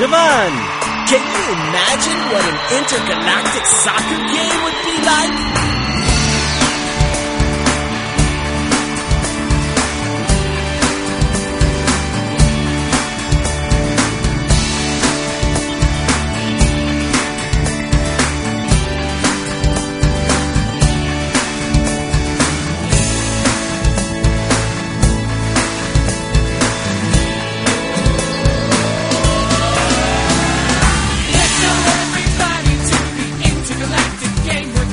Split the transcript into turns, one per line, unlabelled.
Javan!
Can you imagine what an intergalactic soccer game would be?